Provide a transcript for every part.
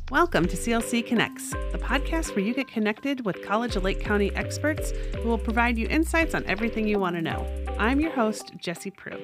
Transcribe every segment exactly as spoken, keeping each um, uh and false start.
Welcome to C L C Connects, the podcast where you get connected with College of Lake County experts who will provide you insights on everything you want to know. I'm your host, Jessie Prue.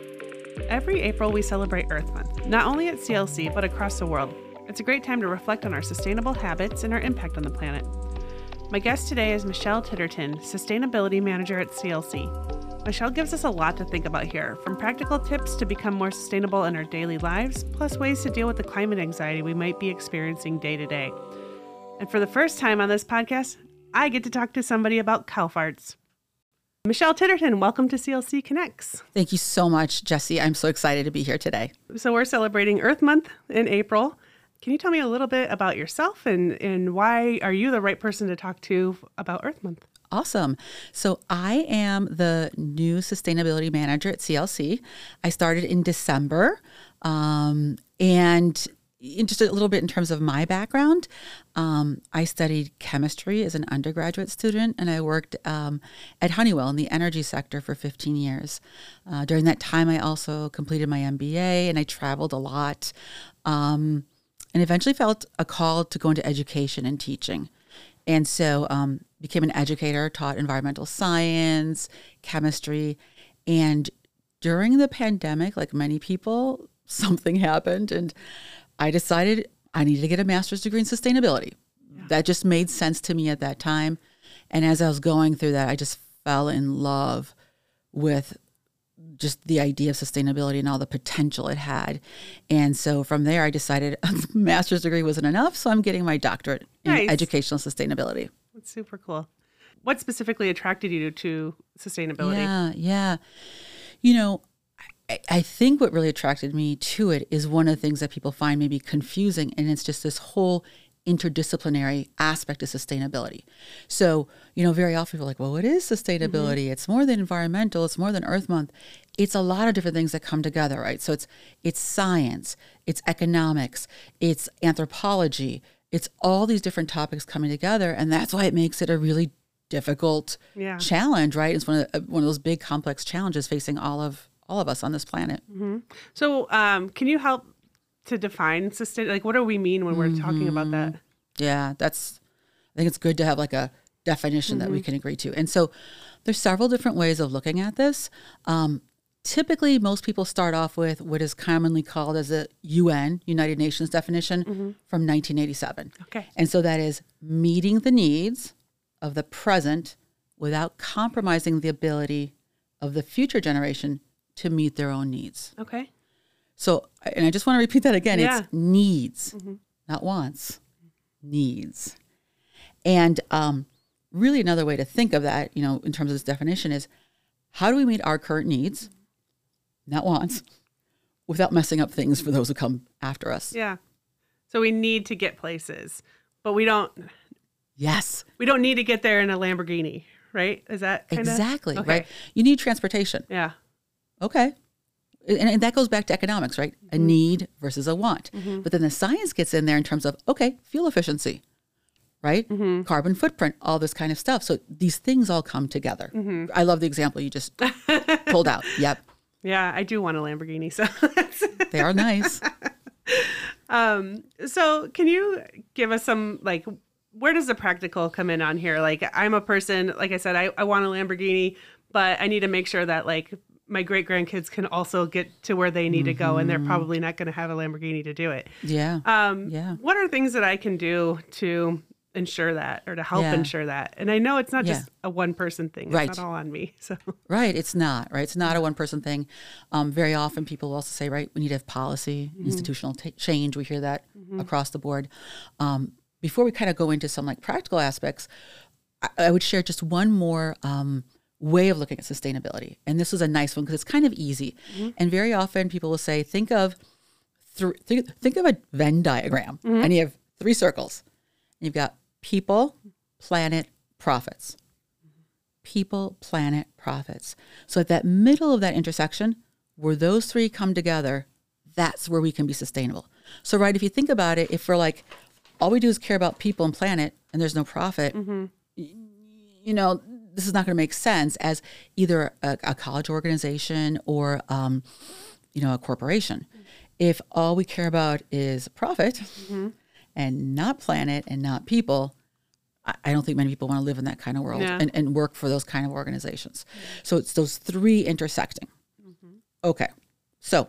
Every April, we celebrate Earth Month, not only at C L C, but across the world. It's a great time to reflect on our sustainable habits and our impact on the planet. My guest today is Michelle Titterton, Sustainability Manager at C L C. Michelle gives us a lot to think about here, from practical tips to become more sustainable in our daily lives, plus ways to deal with the climate anxiety we might be experiencing day to day. And for the first time on this podcast, I get to talk to somebody about cow farts. Michelle Titterton, welcome to C L C Connects. Thank you so much, Jessie. I'm so excited to be here today. So we're celebrating Earth Month in April. Can you tell me a little bit about yourself and, and why are you the right person to talk to about Earth Month? Awesome. So I am the new sustainability manager at C L C. I started in December. Um, and in just a little bit in terms of my background, um, I studied chemistry as an undergraduate student, and I worked um, at Honeywell in the energy sector for fifteen years. Uh, during that time, I also completed my M B A, and I traveled a lot, um, and eventually felt a call to go into education and teaching. And so um, became an educator, taught environmental science, chemistry. And during the pandemic, like many people, something happened. And I decided I needed to get a master's degree in sustainability. Yeah. That just made sense to me at that time. And as I was going through that, I just fell in love with just the idea of sustainability and all the potential it had. And so from there, I decided a master's degree wasn't enough. So I'm getting my doctorate nice. in educational sustainability. That's super cool. What specifically attracted you to sustainability? Yeah, yeah. You know, I, I think what really attracted me to it is one of the things that people find maybe confusing. And it's just this whole interdisciplinary aspect of sustainability. So, you know, very often people are like, well, what is sustainability? Mm-hmm. It's more than environmental. It's more than Earth Month. It's a lot of different things that come together, right? So it's it's science, it's economics, it's anthropology, it's all these different topics coming together. And that's why it makes it a really difficult yeah. challenge, right? It's one of the, one of those big complex challenges facing all of all of us on this planet. Mm-hmm. So um, can you help to define sustain, like what do we mean when we're mm-hmm. talking about that? Yeah, that's, I think it's good to have like a definition mm-hmm. that we can agree to. And so there's several different ways of looking at this. Um, typically, most people start off with what is commonly called as a U N, United Nations definition mm-hmm. from nineteen eighty-seven. Okay. And so that is meeting the needs of the present without compromising the ability of the future generation to meet their own needs. Okay. So, and I just want to repeat that again. Yeah. It's needs, mm-hmm. not wants, needs. And um, really another way to think of that, you know, in terms of this definition is how do we meet our current needs, not wants, without messing up things for those who come after us? Yeah. So we need to get places, but we don't. Yes. We don't need to get there in a Lamborghini, right? Is that kind of? Exactly, okay. right? You need transportation. Yeah. Okay. And, and that goes back to economics, right? Mm-hmm. A need versus a want. Mm-hmm. But then the science gets in there in terms of, okay, fuel efficiency, right? Mm-hmm. Carbon footprint, all this kind of stuff. So these things all come together. Mm-hmm. I love the example you just pulled out. Yep. Yeah, I do want a Lamborghini. So they are nice. Um, so can you give us some, like, where does the practical come in on here? Like, I'm a person, like I said, I, I want a Lamborghini, but I need to make sure that, like, my great grandkids can also get to where they need mm-hmm. to go, and they're probably not going to have a Lamborghini to do it. Yeah. Um, yeah. What are things that I can do to ensure that, or to help yeah. ensure that? And I know it's not yeah. just a one person thing. It's right. not all on me. So right. It's not, right. It's not a one person thing. Um, very often people will also say, right, we need to have policy, mm-hmm. institutional t- change. We hear that mm-hmm. across the board. Um, before we kind of go into some like practical aspects, I, I would share just one more um, way of looking at sustainability. And this was a nice one because it's kind of easy. Mm-hmm. And very often people will say, think of th- think, think of a Venn diagram mm-hmm. and you have three circles. And you've got people, planet, profits. People, planet, profits. So at that middle of that intersection, where those three come together, that's where we can be sustainable. So right, if you think about it, if we're like, all we do is care about people and planet and there's no profit, mm-hmm. y- you know, this is not going to make sense as either a, a college organization or, um, you know, a corporation. Mm-hmm. If all we care about is profit mm-hmm. and not planet and not people, I, I don't think many people want to live in that kind of world Yeah. and, and work for those kind of organizations. So it's those three intersecting. Mm-hmm. Okay. So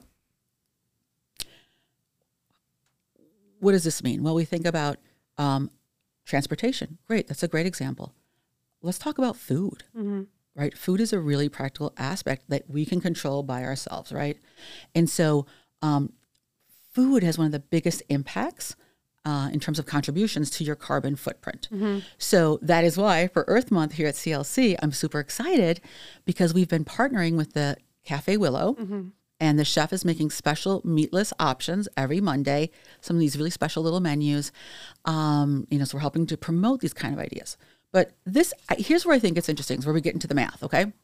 what does this mean? Well, we think about um, transportation. Great. That's a great example. Let's talk about food, Mm-hmm. right? Food is a really practical aspect that we can control by ourselves, right? And so um, food has one of the biggest impacts uh, in terms of contributions to your carbon footprint. Mm-hmm. So that is why for Earth Month here at C L C, I'm super excited because we've been partnering with the Cafe Willow. Mm-hmm. And the chef is making special meatless options every Monday, some of these really special little menus. Um, you know, so we're helping to promote these kind of ideas. But this, I- here's where I think it's interesting, is where we get into the math, okay?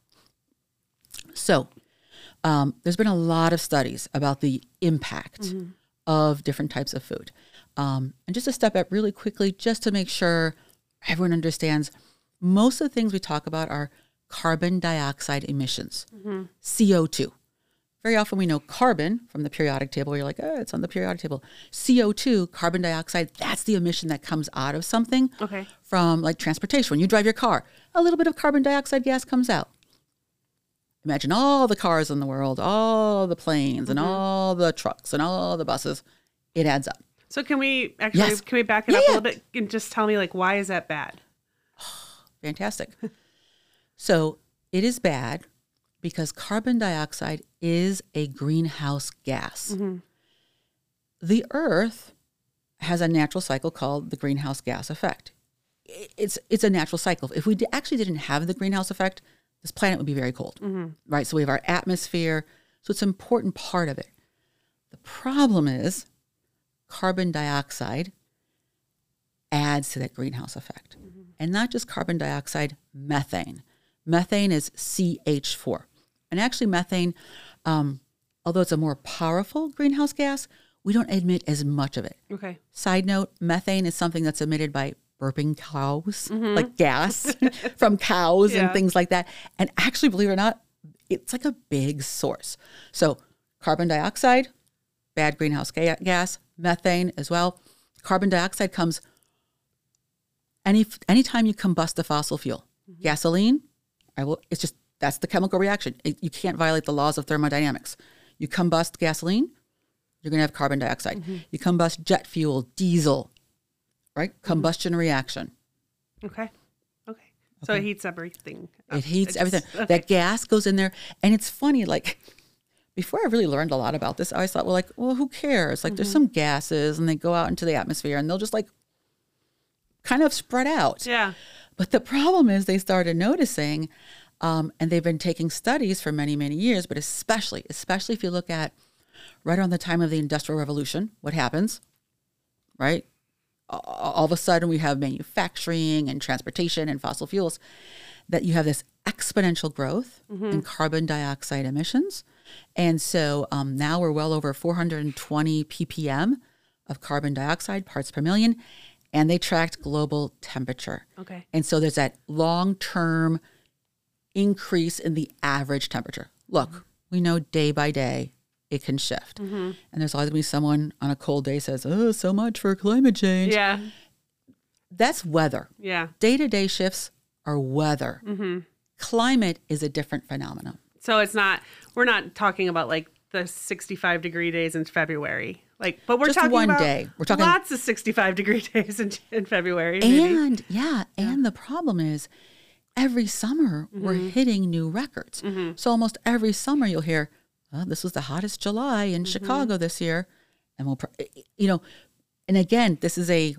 So um, there's been a lot of studies about the impact Mm-hmm. of different types of food. Um, and just to step up really quickly, just to make sure everyone understands, most of the things we talk about are carbon dioxide emissions, Mm-hmm. C O two. Very often we know carbon from the periodic table. You're like, oh, it's on the periodic table. C O two, carbon dioxide, that's the emission that comes out of something Okay. from like transportation. When you drive your car, a little bit of carbon dioxide gas comes out. Imagine all the cars in the world, all the planes and Mm-hmm. all the trucks and all the buses. It adds up. So can we actually Yes. can we back it Yeah, up yeah. a little bit and just tell me like why is that bad? Fantastic. So it is bad because carbon dioxide is a greenhouse gas. Mm-hmm. The Earth has a natural cycle called the greenhouse gas effect. I- It's it's a natural cycle. If we d- actually didn't have the greenhouse effect, this planet would be very cold, Mm-hmm. right? So we have our atmosphere. So it's an important part of it. The problem is carbon dioxide adds to that greenhouse effect. And not just carbon dioxide, methane. Methane is C H four. And actually methane, um, although it's a more powerful greenhouse gas, we don't emit as much of it. Okay. Side note, methane is something that's emitted by burping cows, like gas from cows Yeah. and things like that. And actually, believe it or not, it's like a big source. So carbon dioxide, bad greenhouse ga- gas, methane as well. Carbon dioxide comes any anytime you combust a fossil fuel. Gasoline, I will, it's just, that's the chemical reaction. It, you can't violate the laws of thermodynamics. You combust gasoline, you're going to have carbon dioxide. You combust jet fuel, diesel, right? Combustion reaction. Okay. Okay. So it heats everything. up. It heats just- everything. okay. That gas goes in there. And it's funny, like, before I really learned a lot about this, I always thought, well, like, well, who cares? Like, there's some gases and they go out into the atmosphere and they'll just, like, kind of spread out. Yeah. But the problem is they started noticing, um, and they've been taking studies for many, many years, but especially, especially if you look at right around the time of the Industrial Revolution, what happens, right? All all of a sudden we have manufacturing and transportation and fossil fuels, that you have this exponential growth in carbon dioxide emissions. And so um, now we're well over four hundred twenty p p m of carbon dioxide parts per million, and they tracked global temperature. Okay. And so there's that long-term increase in the average temperature. Look, we know day by day it can shift. And there's always going to be someone on a cold day says, oh, so much for climate change. Yeah. That's weather. Yeah. Day-to-day shifts are weather. Mm-hmm. Climate is a different phenomenon. So it's not, we're not talking about like the sixty-five degree days in February. Like, but we're Just talking one about day. We're talking- lots of sixty-five degree days in, in February. Maybe. And yeah, and the problem is every summer we're hitting new records. So almost every summer you'll hear, oh, this was the hottest July in Chicago this year. And we'll, pro- you know, and again, this is a,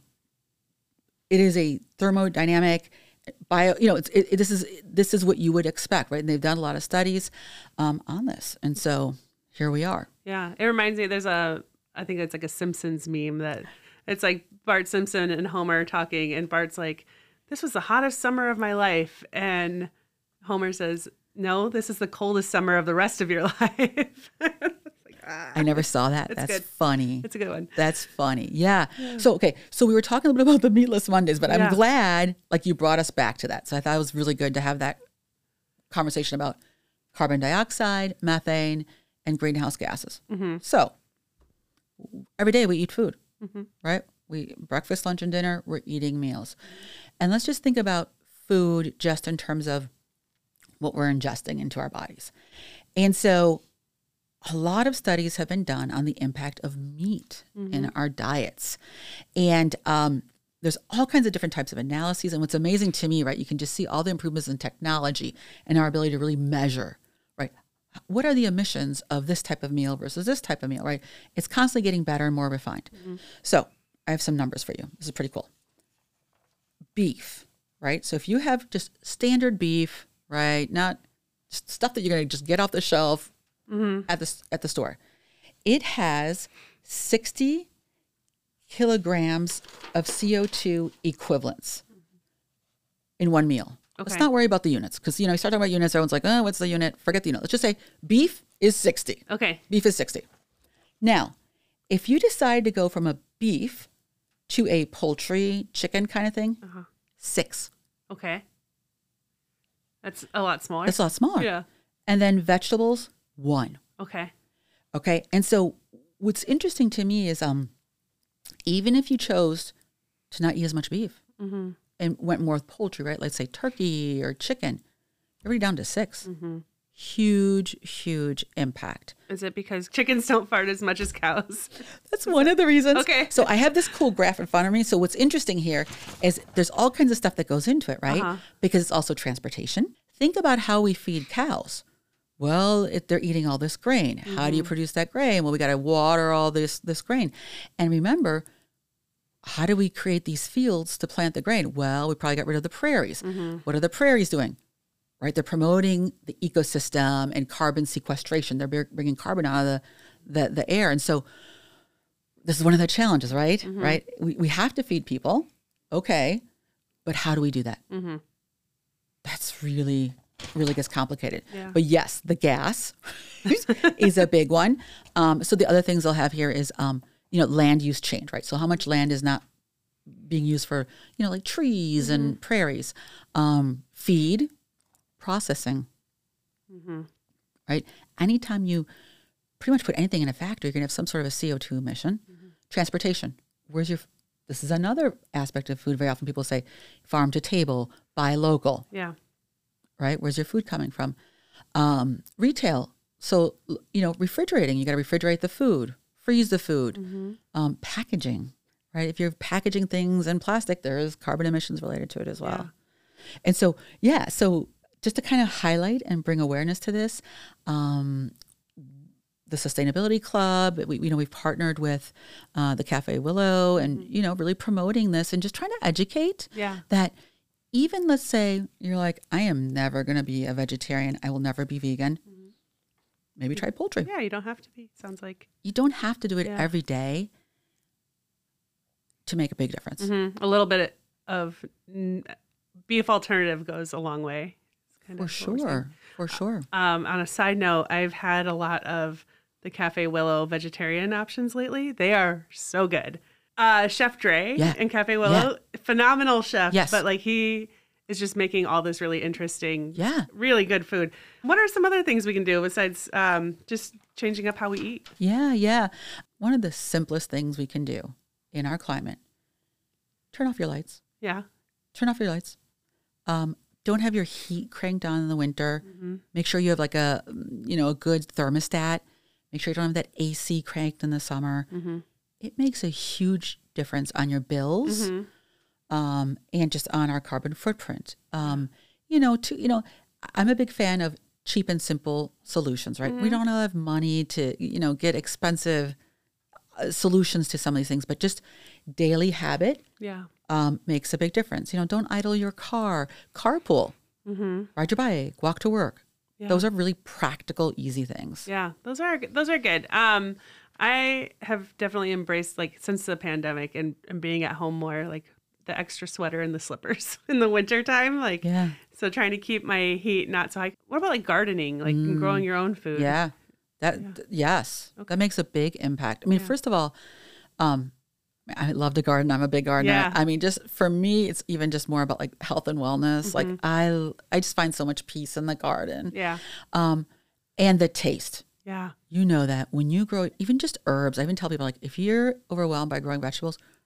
it is a thermodynamic bio, you know, it's, it, it, this is, this is what you would expect, right? And they've done a lot of studies um, on this. And so here we are. Yeah. It reminds me, there's a, I think it's like a Simpsons meme that it's like Bart Simpson and Homer talking, and Bart's like, this was the hottest summer of my life. And Homer says, no, this is the coldest summer of the rest of your life. It's like, ah, I never saw that. It's That's good. funny. it's a good one. That's funny. Yeah. So, okay. So we were talking a little bit about the meatless Mondays, but I'm Yeah. glad like you brought us back to that. So I thought it was really good to have that conversation about carbon dioxide, methane, and greenhouse gases. Mm-hmm. So every day we eat food, Mm-hmm. right? We breakfast, lunch, and dinner, we're eating meals. And let's just think about food just in terms of what we're ingesting into our bodies. And so a lot of studies have been done on the impact of meat mm-hmm. in our diets. And um, there's all kinds of different types of analyses. And what's amazing to me, right, you can just see all the improvements in technology and our ability to really measure, right? What are the emissions of this type of meal versus this type of meal, right? It's constantly getting better and more refined. Mm-hmm. So I have some numbers for you. This is pretty cool. Beef, right? So if you have just standard beef, right, not just stuff that you're going to just get off the shelf mm-hmm. at the at the store, it has sixty kilograms of C O two equivalents in one meal. Okay. Let's not worry about the units because, you know, you start talking about units, everyone's like, oh, what's the unit? Forget the unit. Let's just say beef is sixty. Okay. Beef is sixty. Now, if you decide to go from a beef to a poultry, chicken kind of thing, uh-huh. six. Okay. That's a lot smaller. That's a lot smaller. Yeah. And then vegetables, one. Okay. Okay. And so what's interesting to me is um, even if you chose to not eat as much beef mm-hmm. and went more with poultry, right? Let's say turkey or chicken, you're already down to six. Mm-hmm. Huge, huge impact. Is it because chickens don't fart as much as cows? That's one of the reasons. Okay. So I have this cool graph in front of me. So what's interesting here is there's all kinds of stuff that goes into it, right? Uh-huh. Because it's also transportation. Think about how we feed cows. Well, if they're eating all this grain. Mm-hmm. How do you produce that grain? Well, we got to water all this this grain. And remember, how do we create these fields to plant the grain? Well, we probably got rid of the prairies. Mm-hmm. What are the prairies doing? Right, they're promoting the ecosystem and carbon sequestration. They're bringing carbon out of the, the, the air. And so this is one of the challenges, right? Mm-hmm. Right, we, we have to feed people. Okay, but how do we do that? Mm-hmm. That's really, really gets complicated. Yeah. But yes, the gas is a big one. Um, so the other things they'll have here is, um, you know, land use change, right? So how much land is not being used for, you know, like trees mm-hmm. and prairies, um, feed, processing, mm-hmm. right? Anytime you pretty much put anything in a factory, you're going to have some sort of a C O two emission. Mm-hmm. Transportation. Where's your, this is another aspect of food. Very often people say farm to table, buy local. Yeah. Right? Where's your food coming from? Um, retail. So, you know, refrigerating, you got to refrigerate the food, freeze the food. Mm-hmm. Um, packaging, right? If you're packaging things in plastic, there is carbon emissions related to it as well. Yeah. And so, yeah, so just to kind of highlight and bring awareness to this, um, the Sustainability Club, we, you know, we've partnered with uh, the Cafe Willow and, mm-hmm. you know, really promoting this and just trying to educate yeah. that even, let's say you're like, I am never going to be a vegetarian. I will never be vegan. Mm-hmm. Maybe try poultry. Yeah, you don't have to be, sounds like. You don't have to do it yeah. every day to make a big difference. Mm-hmm. A little bit of n- beef alternative goes a long way. For sure, for sure. Um, on a side note, I've had a lot of the Cafe Willow vegetarian options lately. They are so good. Uh, Chef Dre yeah. in Cafe Willow, yeah. phenomenal chef. Yes. But like he is just making all this really interesting, yeah. really good food. What are some other things we can do besides um, just changing up how we eat? Yeah, yeah. One of the simplest things we can do in our climate, turn off your lights. Yeah. Turn off your lights. Um, Don't have your heat cranked on in the winter. Mm-hmm. Make sure you have like a, you know, a good thermostat. Make sure you don't have that A C cranked in the summer. Mm-hmm. It makes a huge difference on your bills mm-hmm. um, and just on our carbon footprint. Um, you know, to, you know, I'm a big fan of cheap and simple solutions, right? Mm-hmm. We don't have money to, you know, get expensive uh, solutions to some of these things, but just daily habit. Yeah. Um, makes a big difference. You know, don't idle your car, carpool, mm-hmm. ride your bike, walk to work. Yeah. Those are really practical, easy things. Yeah, those are those are good. Um, I have definitely embraced, like, since the pandemic and, and being at home more, like the extra sweater and the slippers in the wintertime. Like, yeah. So trying to keep my heat not so high. What about like gardening, like mm. growing your own food? Yeah, that yeah. Th- yes, okay. That makes a big impact. I mean, yeah. first of all, um, I love to garden. I'm a big gardener. Yeah. I mean, just for me, it's even just more about like health and wellness. Mm-hmm. Like I, I just find so much peace in the garden. Yeah. Um, and the taste. Yeah. You know that when you grow, even just herbs, I even tell people like, if you're overwhelmed by growing vegetables,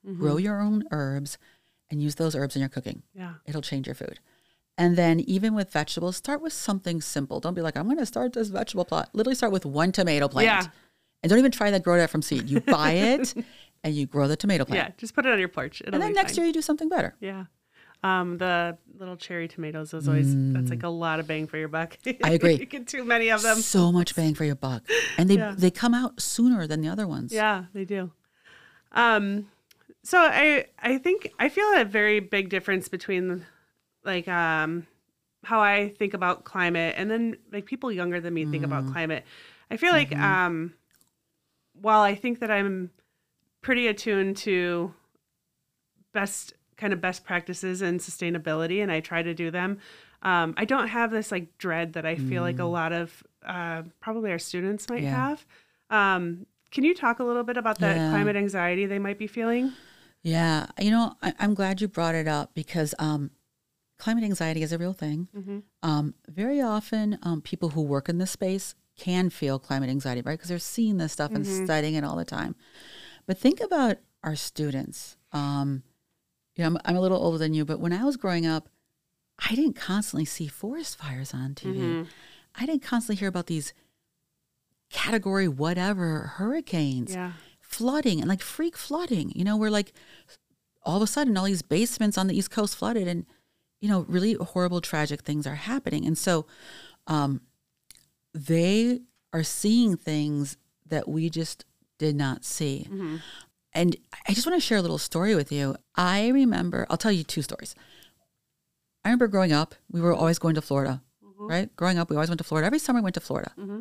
Mm-hmm. Grow your own herbs and use those herbs in your cooking. Yeah. It'll change your food. And then even with vegetables, start with something simple. Don't be like, I'm going to start this vegetable plot. Literally start with one tomato plant. Yeah. And don't even try that, grow that from seed. You buy it and you grow the tomato plant. Yeah, just put it on your porch. It'll and then be next fine. year you do something better. Yeah. Um, the little cherry tomatoes is always, mm. that's like a lot of bang for your buck. I agree. You get too many of them. So much bang for your buck. And they yeah. they come out sooner than the other ones. Yeah, they do. Um, so I I think, I feel a very big difference between like um how I think about climate and then like people younger than me mm. think about climate. I feel like mm-hmm. um while I think that I'm pretty attuned to best kind of best practices and sustainability, and I try to do them, um, I don't have this like dread that I feel mm. like a lot of uh, probably our students might yeah. have. Um, can you talk a little bit about that yeah. climate anxiety they might be feeling? Yeah, you know, I, I'm glad you brought it up because um, climate anxiety is a real thing. Mm-hmm. Um, very often, um, people who work in this space can feel climate anxiety, right? Because they're seeing this stuff and mm-hmm. studying it all the time. But think about our students. Um, you know, I'm, I'm a little older than you, but when I was growing up, I didn't constantly see forest fires on T V. Mm-hmm. I didn't constantly hear about these category whatever hurricanes, yeah. flooding, and like freak flooding. You know, where like all of a sudden all these basements on the East Coast flooded, and you know, really horrible, tragic things are happening. And so, um, they are seeing things that we just did not see. Mm-hmm. And I just want to share a little story with you. I remember, I'll tell you two stories. I remember growing up, we were always going to Florida, mm-hmm. right? Growing up, we always went to Florida. Every summer we went to Florida. Mm-hmm.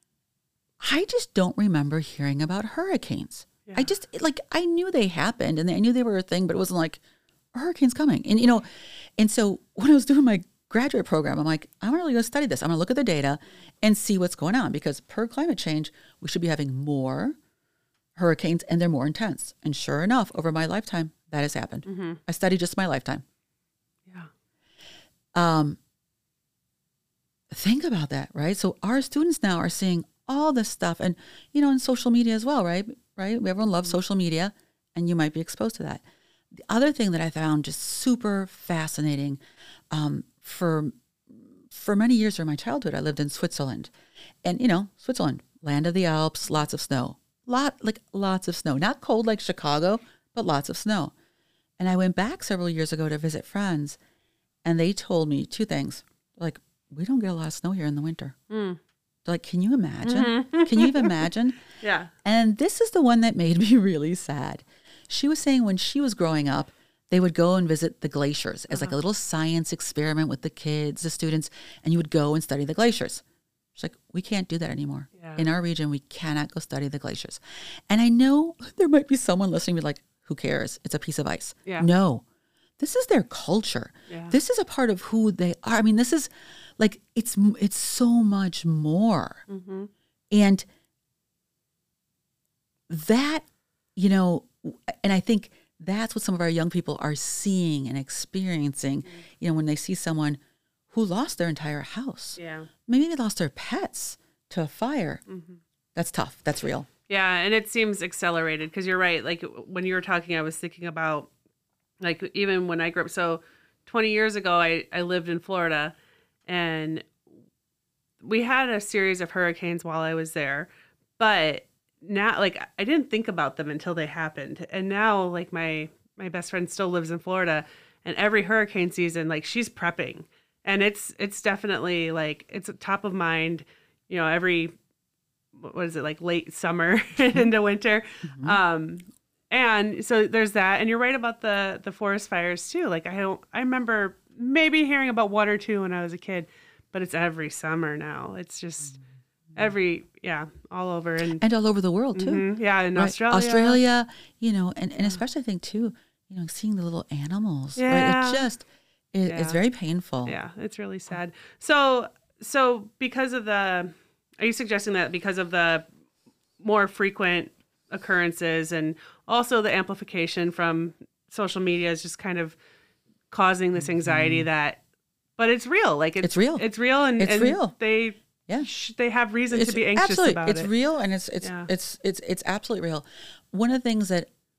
I just don't remember hearing about hurricanes. Yeah. I just, like, I knew they happened and I knew they were a thing, but it wasn't like, a hurricane's coming. And, you know, and so when I was doing my graduate program, I'm like, I'm really going to study this. I'm going to look at the data and see what's going on because per climate change, we should be having more hurricanes and they're more intense. And sure enough, over my lifetime, that has happened. Mm-hmm. I studied just my lifetime. Yeah. Um. Think about that, right? So our students now are seeing all this stuff and, you know, in social media as well, right? Right? Everyone loves mm-hmm. social media and you might be exposed to that. The other thing that I found just super fascinating, um, for for many years during my childhood, I lived in Switzerland. And, you know, Switzerland, land of the Alps, lots of snow. Lot like lots of snow. Not cold like Chicago, but lots of snow. And I went back several years ago to visit friends, and they told me two things. Like, we don't get a lot of snow here in the winter. Mm. They're like, can you imagine? Mm-hmm. Can you even imagine? Yeah. And this is the one that made me really sad. She was saying when she was growing up, they would go and visit the glaciers as uh-huh. like a little science experiment with the kids, the students, and you would go and study the glaciers. She's like, we can't do that anymore. Yeah. In our region, we cannot go study the glaciers. And I know there might be someone listening to be like, who cares? It's a piece of ice. Yeah. No, this is their culture. Yeah. This is a part of who they are. I mean, this is like, it's it's so much more. Mm-hmm. And that, you know, and I think that's what some of our young people are seeing and experiencing, mm-hmm. you know, when they see someone who lost their entire house. Yeah. Maybe they lost their pets to a fire. Mm-hmm. That's tough. That's real. Yeah. And it seems accelerated because you're right. Like when you were talking, I was thinking about like even when I grew up. So twenty years ago, I, I lived in Florida and we had a series of hurricanes while I was there. But now, like, I didn't think about them until they happened. And now, like, my, my best friend still lives in Florida and every hurricane season, like, she's prepping. And it's it's definitely like it's top of mind, you know, every, what is it, like late summer into winter. Mm-hmm. Um, and so there's that. And you're right about the the forest fires too. Like I don't I remember maybe hearing about one or two when I was a kid, but it's every summer now. It's just every, yeah, all over. And, and all over the world too. Mm-hmm. Yeah, in right? Australia. Australia, you know, and, and especially I think too, you know, seeing the little animals. Yeah. Right? It just... It, yeah. It's very painful. Yeah, it's really sad. So, so because of the, are you suggesting that because of the more frequent occurrences and also the amplification from social media is just kind of causing this anxiety mm-hmm. that, but it's real. Like it's, it's real. It's real, and it's and real. They yeah, sh- they have reason it's to be anxious absolutely, about it's it. It's real, and it's it's, yeah. it's it's it's it's absolutely real. One of the things that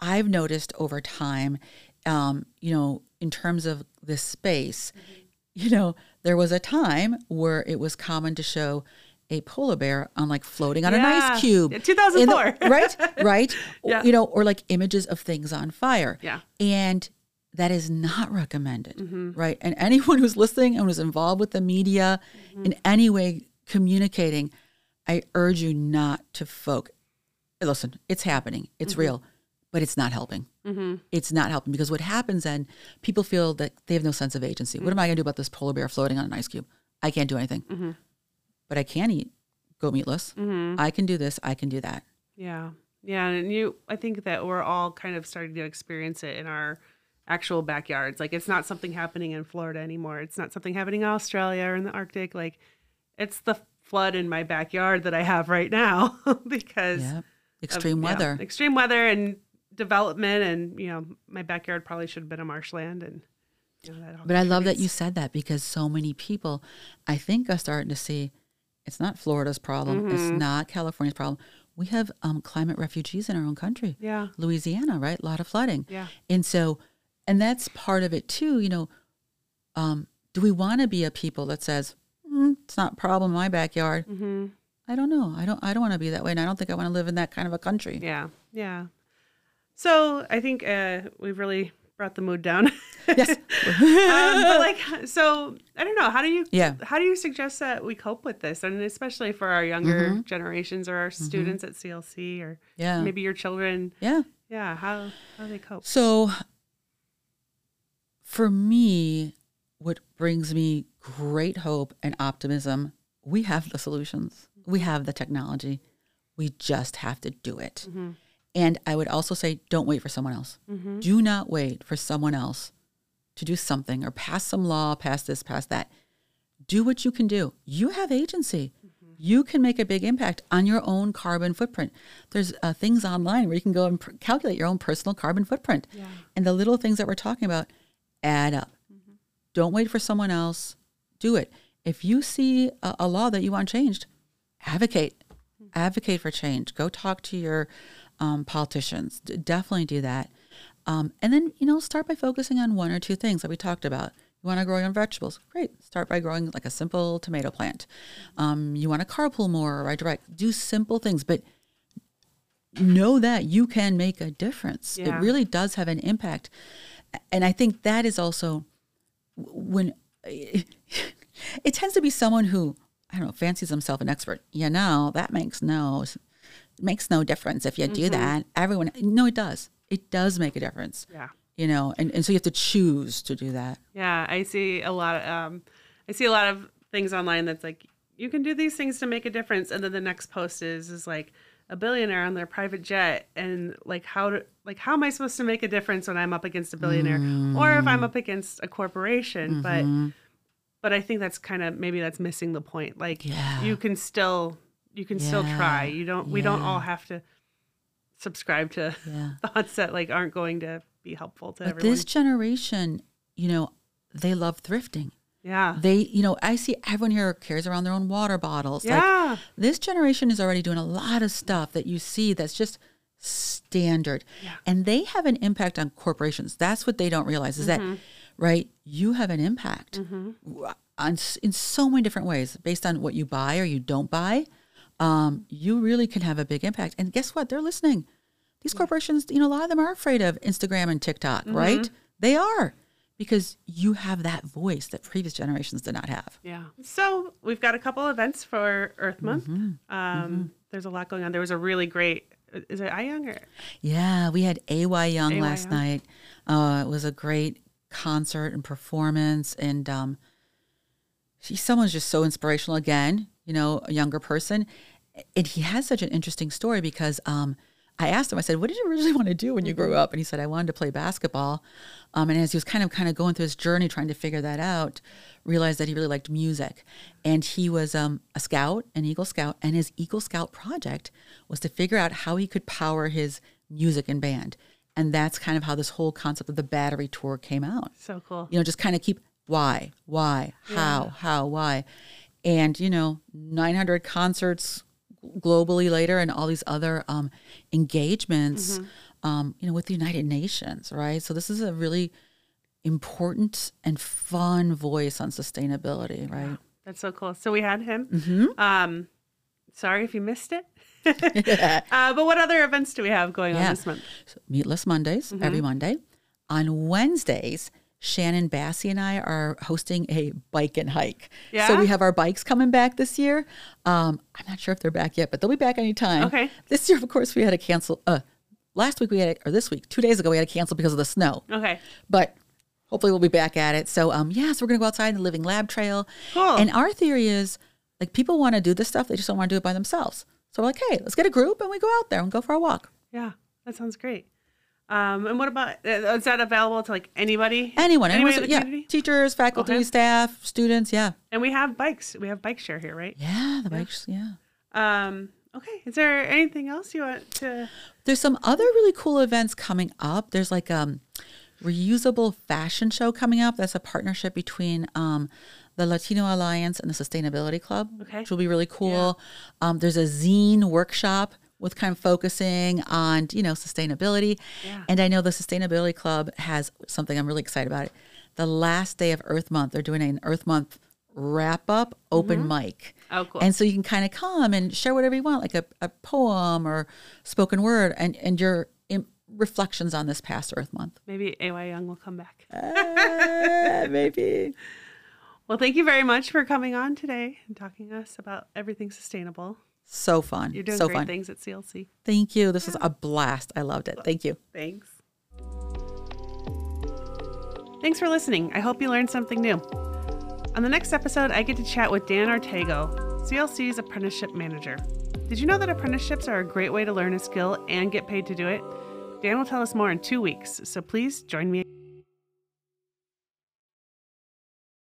I've noticed over time, um, you know, in terms of this space, mm-hmm. you know, there was a time where it was common to show a polar bear on like floating on yeah. an ice cube. two thousand four. The, right, right. yeah. You know, or like images of things on fire. Yeah. And that is not recommended, mm-hmm. right? And anyone who's listening and was involved with the media mm-hmm. in any way communicating, I urge you not to focus. Listen, it's happening. It's mm-hmm. real, but it's not helping. Mm-hmm. It's not helping because what happens then, people feel that they have no sense of agency. Mm-hmm. What am I going to do about this polar bear floating on an ice cube? I can't do anything. Mm-hmm. But I can eat goat meatless. Mm-hmm. I can do this. I can do that. Yeah. Yeah. And you, I think that we're all kind of starting to experience it in our actual backyards. Like it's not something happening in Florida anymore. It's not something happening in Australia or in the Arctic. Like it's the flood in my backyard that I have right now because yep. extreme of, weather, yeah, extreme weather and development. And, you know, my backyard probably should have been a marshland. And, you know, that all but I love that you said that because so many people, I think, are starting to see it's not Florida's problem. Mm-hmm. It's not California's problem. We have um, climate refugees in our own country. Yeah. Louisiana, right? A lot of flooding. Yeah. And so, and that's part of it too, you know, um, do we want to be a people that says, mm, it's not a problem in my backyard? Mm-hmm. I don't know. I don't, I don't want to be that way. And I don't think I want to live in that kind of a country. Yeah. Yeah. So I think uh, we've really brought the mood down. Yes. um, but like, so I don't know. How do you, yeah. how do you suggest that we cope with this? And especially for our younger mm-hmm. generations or our mm-hmm. students at C L C or yeah. maybe your children. Yeah. Yeah. How, how do they cope? So for me, what brings me great hope and optimism, we have the solutions. We have the technology. We just have to do it. Mm-hmm. And I would also say, don't wait for someone else. Mm-hmm. Do not wait for someone else to do something or pass some law, pass this, pass that. Do what you can do. You have agency. Mm-hmm. You can make a big impact on your own carbon footprint. There's uh, things online where you can go and pr- calculate your own personal carbon footprint. Yeah. And the little things that we're talking about add up. Mm-hmm. Don't wait for someone else. Do it. If you see a, a law that you want changed, advocate. Mm-hmm. Advocate for change. Go talk to your um, politicians. D- definitely do that. Um, and then, you know, start by focusing on one or two things that we talked about. You want to grow your own vegetables? Great. Start by growing like a simple tomato plant. Um, you want to carpool more or ride direct? Do simple things, but know that you can make a difference. Yeah. It really does have an impact. And I think that is also when it, it tends to be someone who, I don't know, fancies himself an expert. You know, that makes no, makes no difference if you mm-hmm. do that. Everyone, no, it does. It does make a difference. Yeah. You know, and, and so you have to choose to do that. Yeah. I see a lot of, um, I see a lot of things online that's like, you can do these things to make a difference. And then the next post is, is like a billionaire on their private jet. And like, how to, like, how am I supposed to make a difference when I'm up against a billionaire mm. or if I'm up against a corporation? Mm-hmm. But, but I think that's kind of, maybe that's missing the point. Like yeah. you can still, you can yeah. still try. You don't, we yeah. don't all have to subscribe to yeah. thoughts that like aren't going to be helpful to but everyone. This generation, you know, they love thrifting. Yeah. They, you know, I see everyone here carries around their own water bottles. Yeah. Like, this generation is already doing a lot of stuff that you see that's just standard. Yeah. And they have an impact on corporations. That's what they don't realize is mm-hmm. that, right, you have an impact mm-hmm. on in so many different ways based on what you buy or you don't buy. Um, you really can have a big impact. And guess what? They're listening. These corporations, you know, a lot of them are afraid of Instagram and TikTok, mm-hmm. right? They are, because you have that voice that previous generations did not have. Yeah. So we've got a couple events for Earth Month. Mm-hmm. Um, mm-hmm. There's a lot going on. There was a really great, is it I Young? Or? Yeah, we had A Y Young A Y last Young. night. Uh, it was a great concert and performance. And um, she, someone's just so inspirational again, you know, a younger person. And he has such an interesting story because um, I asked him, I said, what did you originally want to do when you grew up? And he said, I wanted to play basketball. Um, and as he was kind of kind of going through his journey, trying to figure that out, realized that he really liked music. And he was um, a scout, an Eagle Scout. And his Eagle Scout project was to figure out how he could power his music and band. And that's kind of how this whole concept of the battery tour came out. So cool. You know, just kind of keep why, why, how, Yeah. how, why. And, you know, nine hundred concerts globally later and all these other um, engagements. Mm-hmm. um, you know, with the United Nations, right? So this is a really important and fun voice on sustainability, right? Wow, that's so cool. So we had him. Mm-hmm. Um, sorry if you missed it. uh, but what other events do we have going Yeah. on this month? So Meatless Mondays, Mhm. every Monday. On Wednesdays, Shannon Bassey and I are hosting a bike and hike. Yeah? So we have our bikes coming back this year. Um, I'm not sure if they're back yet, but they'll be back anytime. Okay. This year, of course, we had to cancel. Uh, last week we had, to, or this week, two days ago, we had to cancel because of the snow. Okay. But hopefully we'll be back at it. So um, yeah, so we're gonna go outside in the Living Lab Trail. Cool. And our theory is like people want to do this stuff, they just don't want to do it by themselves. So we're like, hey, let's get a group and we go out there and go for a walk. Yeah, that sounds great. Um, and what about, uh, is that available to like anybody? Anyone, Anybody anyone, in the yeah, community? teachers, faculty, Okay. staff, students, yeah, And we have bikes. We have bike share here, right? yeah, the bikes, yeah. Um, okay. Is there anything else you want to? There's some other really cool events coming up. There's like um reusable fashion show coming up. That's a partnership between um, the Latino Alliance and the Sustainability Club, Okay. which will be really cool. Um, there's a zine workshop with kind of focusing on, you know, sustainability. Yeah. And I know the Sustainability Club has something I'm really excited about. It. The last day of Earth Month, they're doing an Earth Month wrap up open mic. Oh, cool. And so you can kind of come and share whatever you want, like a, a poem or spoken word and, and your im- reflections on this past Earth Month. Maybe A Y Young will come back. Uh, maybe. Well, thank you very much for coming on today and talking to us about everything sustainable. So fun. You're doing so great fun. things at C L C. Thank you. This was a blast. I loved it. Thank you. Thanks. Thanks for listening. I hope you learned something new. On the next episode, I get to chat with Dan Ortego, C L C's apprenticeship manager. Did you know that apprenticeships are a great way to learn a skill and get paid to do it? Dan will tell us more in two weeks, so please join me.